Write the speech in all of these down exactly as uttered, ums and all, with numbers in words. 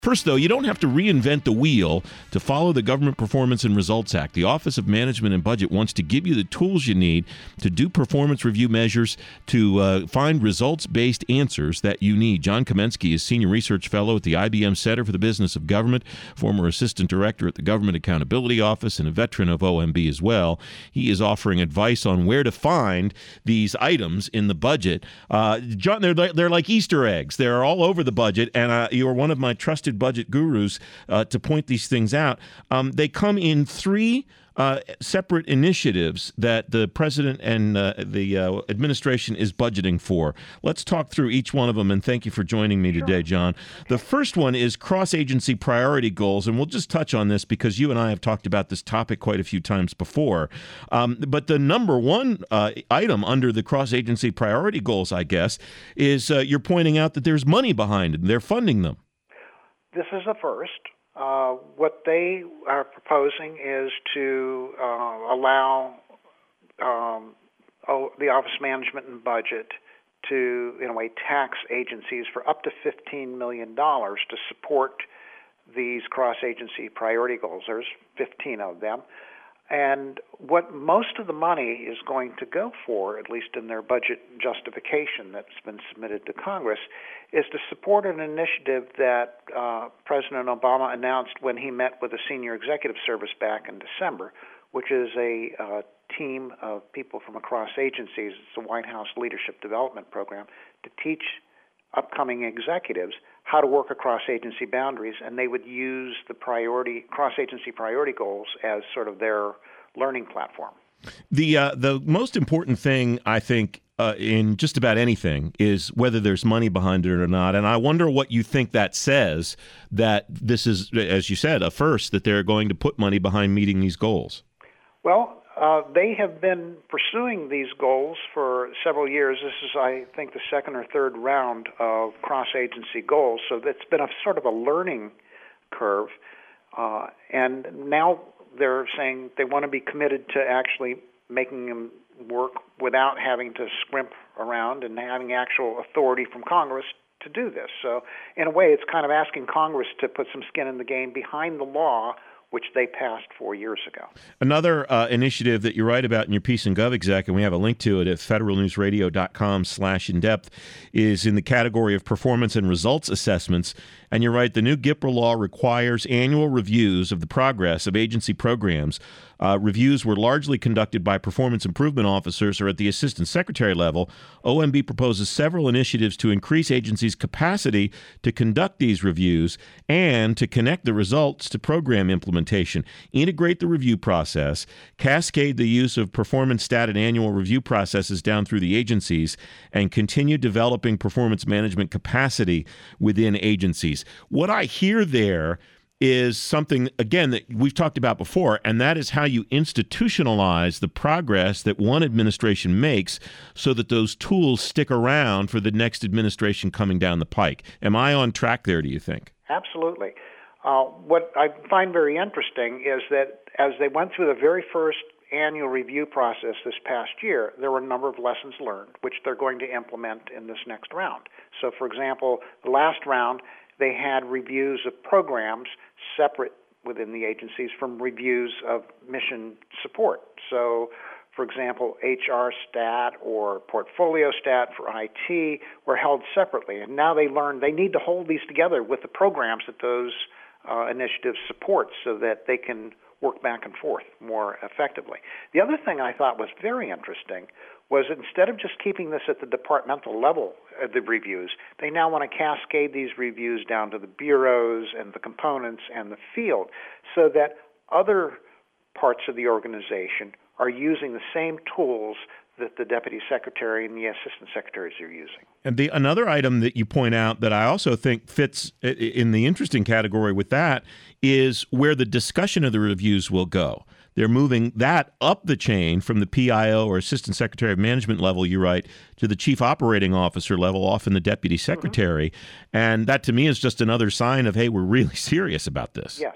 First, though, you don't have to reinvent the wheel to follow the Government Performance and Results Act. The Office of Management and Budget wants to give you the tools you need to do performance review measures to uh, find results-based answers that you need. John Kamensky is Senior Research Fellow at the I B M Center for the Business of Government, former Assistant Director at the Government Accountability Office, and a veteran of O M B as well. He is offering advice on where to find these items in the budget. Uh, John, they're, they're like Easter eggs. They're all over the budget, and uh, you're one of my trusted budget gurus uh, to point these things out. Um, they come in three uh, separate initiatives that the president and uh, the uh, administration is budgeting for. Let's talk through each one of them, and thank you for joining me today, John. The first one is cross-agency priority goals, and we'll just touch on this because you and I have talked about this topic quite a few times before. Um, but the number one uh, item under the cross-agency priority goals, I guess, is uh, you're pointing out that there's money behind it, and they're funding them. This is a first. Uh, what they are proposing is to uh, allow um, oh, the Office of Management and Budget to, in a way, tax agencies for up to fifteen million dollars to support these cross-agency priority goals. There's fifteen of them. And what most of the money is going to go for, at least in their budget justification that's been submitted to Congress, is to support an initiative that uh, President Obama announced when he met with the Senior Executive Service back in December, which is a uh, team of people from across agencies. It's a White House Leadership Development Program to teach upcoming executives how to work across agency boundaries, and they would use the priority cross-agency priority goals as sort of their learning platform. The uh, the most important thing, I think, uh, in just about anything is whether there's money behind it or not. And I wonder what you think that says, that this is, as you said, a first, that they're going to put money behind meeting these goals. Well, Uh, they have been pursuing these goals for several years. This is, I think, the second or third round of cross-agency goals, so it's been a sort of a learning curve. Uh, and now they're saying they want to be committed to actually making them work without having to scrimp around and having actual authority from Congress to do this. So in a way, it's kind of asking Congress to put some skin in the game behind the law, which they passed four years ago. Another uh, initiative that you write about in your piece in GovExec, and we have a link to it at federalnewsradio.com slash in-depth, is in the category of performance and results assessments. And you're right, the new GIPRA law requires annual reviews of the progress of agency programs. Uh, reviews were largely conducted by performance improvement officers or at the assistant secretary level. O M B proposes several initiatives to increase agencies' capacity to conduct these reviews and to connect the results to program implementation, integrate the review process, cascade the use of performance stat and annual review processes down through the agencies, and continue developing performance management capacity within agencies. What I hear there is something, again, that we've talked about before, and that is how you institutionalize the progress that one administration makes so that those tools stick around for the next administration coming down the pike. Am I on track there, do you think? Absolutely. Uh, what I find very interesting is that as they went through the very first annual review process this past year, there were a number of lessons learned, which they're going to implement in this next round. So, for example, the last round, they had reviews of programs separate within the agencies from reviews of mission support. So, for example, H R stat or portfolio stat for I T were held separately. And now they learn they need to hold these together with the programs that those uh, initiatives support so that they can work back and forth more effectively. The other thing I thought was very interesting was instead of just keeping this at the departmental level of the reviews, they now want to cascade these reviews down to the bureaus and the components and the field so that other parts of the organization are using the same tools that the deputy secretary and the assistant secretaries are using. And the another item that you point out that I also think fits in the interesting category with that is where the discussion of the reviews will go. They're moving that up the chain from the P I O or Assistant Secretary of Management level, you write, to the Chief Operating Officer level, often the Deputy Secretary. Mm-hmm. And that, to me, is just another sign of, hey, we're really serious about this. Yes.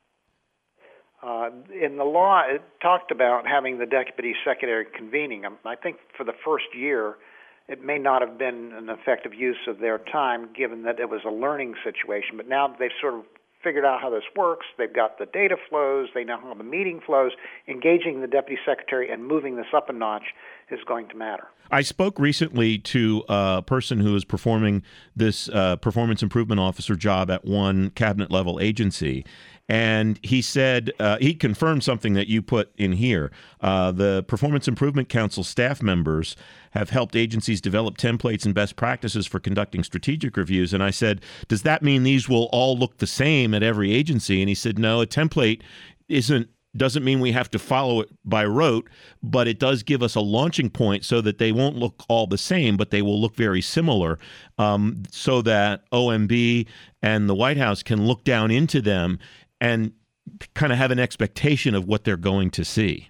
Uh, in the law, it talked about having the Deputy Secretary convening. I think for the first year, it may not have been an effective use of their time, given that it was a learning situation. But now that they've sort of figured out how this works, they've got the data flows, they know how the meeting flows, engaging the deputy secretary and moving this up a notch is going to matter. I spoke recently to a person who is performing this uh, performance improvement officer job at one cabinet level agency. And he said, uh, he confirmed something that you put in here. Uh, the Performance Improvement Council staff members have helped agencies develop templates and best practices for conducting strategic reviews. And I said, does that mean these will all look the same at every agency? And he said, no, a template isn't doesn't mean we have to follow it by rote, but it does give us a launching point so that they won't look all the same, but they will look very similar, um, so that O M B and the White House can look down into them and kind of have an expectation of what they're going to see.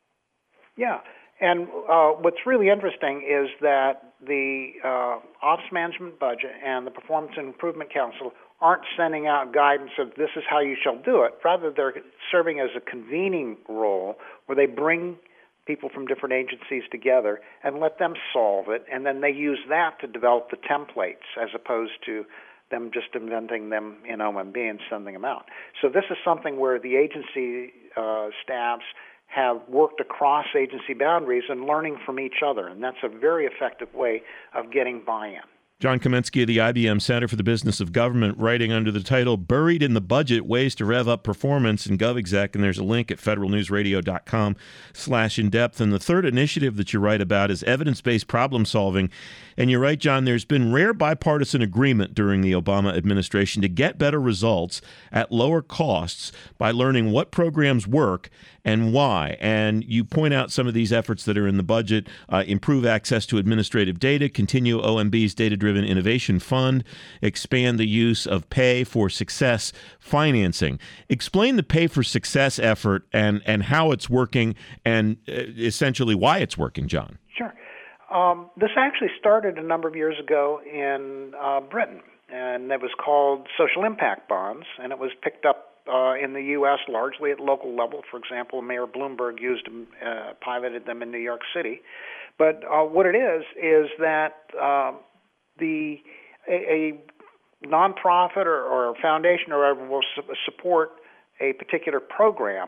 Yeah, and uh, what's really interesting is that the uh, Office Management Budget and the Performance Improvement Council aren't sending out guidance of this is how you shall do it. Rather, they're serving as a convening role where they bring people from different agencies together and let them solve it, and then they use that to develop the templates as opposed to them just inventing them in O M B and sending them out. So this is something where the agency uh, staffs have worked across agency boundaries and learning from each other, and that's a very effective way of getting buy-in. John Kamensky of the I B M Center for the Business of Government, writing under the title Buried in the Budget, Ways to Rev Up Performance in GovExec, and there's a link at federalnewsradio.com slash in-depth. And the third initiative that you write about is evidence-based problem solving. And you're right, John, there's been rare bipartisan agreement during the Obama administration to get better results at lower costs by learning what programs work and why. And you point out some of these efforts that are in the budget: uh, improve access to administrative data, continue O M B's data-driven innovation fund, expand the use of pay for success financing. Explain the pay for success effort and, and how it's working and uh, essentially why it's working, John. Sure. Um, this actually started a number of years ago in uh, Britain, and it was called social impact bonds, and it was picked up Uh, in the U S largely at local level. For example, Mayor Bloomberg used them, uh, piloted them in New York City. But uh, what it is is that uh, the a, a nonprofit or, or a foundation or whatever will su- support a particular program,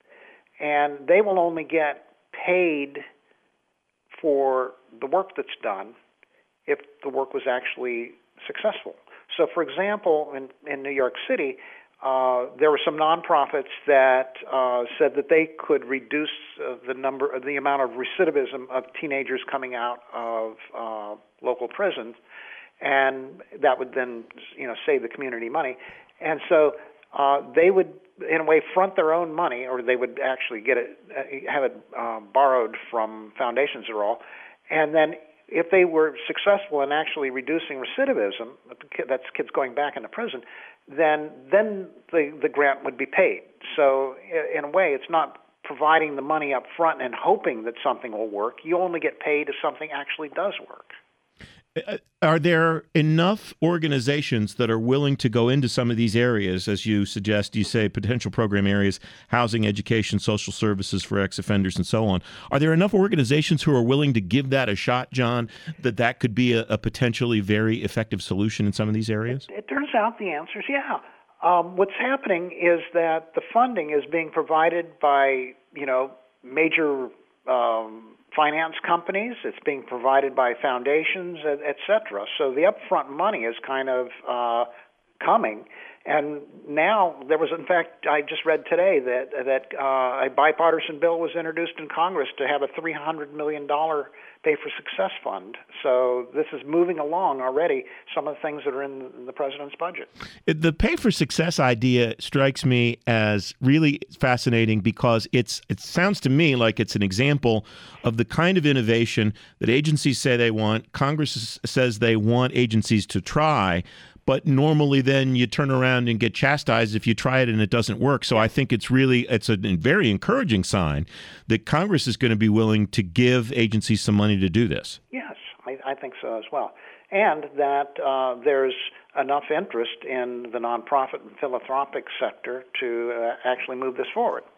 and they will only get paid for the work that's done if the work was actually successful. So, for example, in, in New York City, Uh, there were some nonprofits that uh, said that they could reduce uh, the number, uh, the amount of recidivism of teenagers coming out of uh, local prisons, and that would then, you know, save the community money. And so uh, they would, in a way, front their own money, or they would actually get it, uh, have it uh, borrowed from foundations or all, and then if they were successful in actually reducing recidivism, that's kids going back into prison, then then the, the grant would be paid. So in a way, it's not providing the money up front and hoping that something will work. You only get paid if something actually does work. Are there enough organizations that are willing to go into some of these areas, as you suggest? You say potential program areas, housing, education, social services for ex-offenders, and so on. Are there enough organizations who are willing to give that a shot, John, that that could be a, a potentially very effective solution in some of these areas? It, it turns out the answer is yeah. Um, what's happening is that the funding is being provided by, you know, major um, finance companies. It's being provided by foundations, et, et cetera. So the upfront money is kind of uh, coming. And now there was, in fact, I just read today that that uh, a bipartisan bill was introduced in Congress to have a three hundred million dollars Pay for Success Fund. So this is moving along already, some of the things that are in the president's budget. The Pay for Success idea strikes me as really fascinating because it's it sounds to me like it's an example of the kind of innovation that agencies say they want, Congress says they want agencies to try, but normally then you turn around and get chastised if you try it and it doesn't work. So I think it's really, it's a very encouraging sign that Congress is going to be willing to give agencies some money to do this. Yes, I, I think so as well. And that uh, there's enough interest in the nonprofit and philanthropic sector to uh, actually move this forward.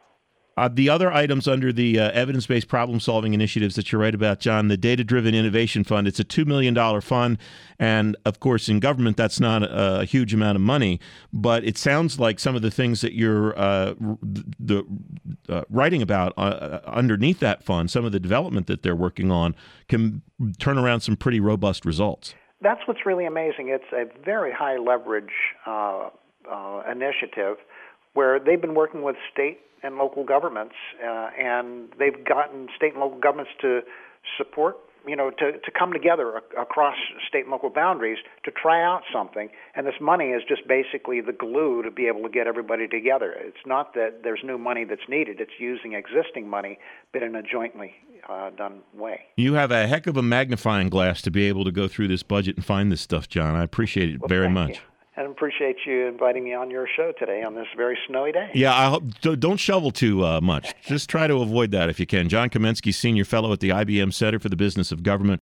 Uh, the other items under the uh, evidence-based problem-solving initiatives that you write about, John, the Data-Driven Innovation Fund, it's a two million dollars fund. And, of course, in government, that's not a, a huge amount of money. But it sounds like some of the things that you're uh, the, uh, writing about uh, underneath that fund, some of the development that they're working on, can turn around some pretty robust results. That's what's really amazing. It's a very high leverage uh, uh, initiative where they've been working with state and local governments, uh, and they've gotten state and local governments to support, you know, to, to come together ac- across state and local boundaries to try out something. And this money is just basically the glue to be able to get everybody together. It's not that there's new money that's needed. It's using existing money, but in a jointly uh, done way. You have a heck of a magnifying glass to be able to go through this budget and find this stuff, John. I appreciate it well, very thank much. You. And appreciate you inviting me on your show today on this very snowy day. Yeah, I hope, don't shovel too uh, much. Just try to avoid that if you can. John Kamensky, Senior Fellow at the I B M Center for the Business of Government.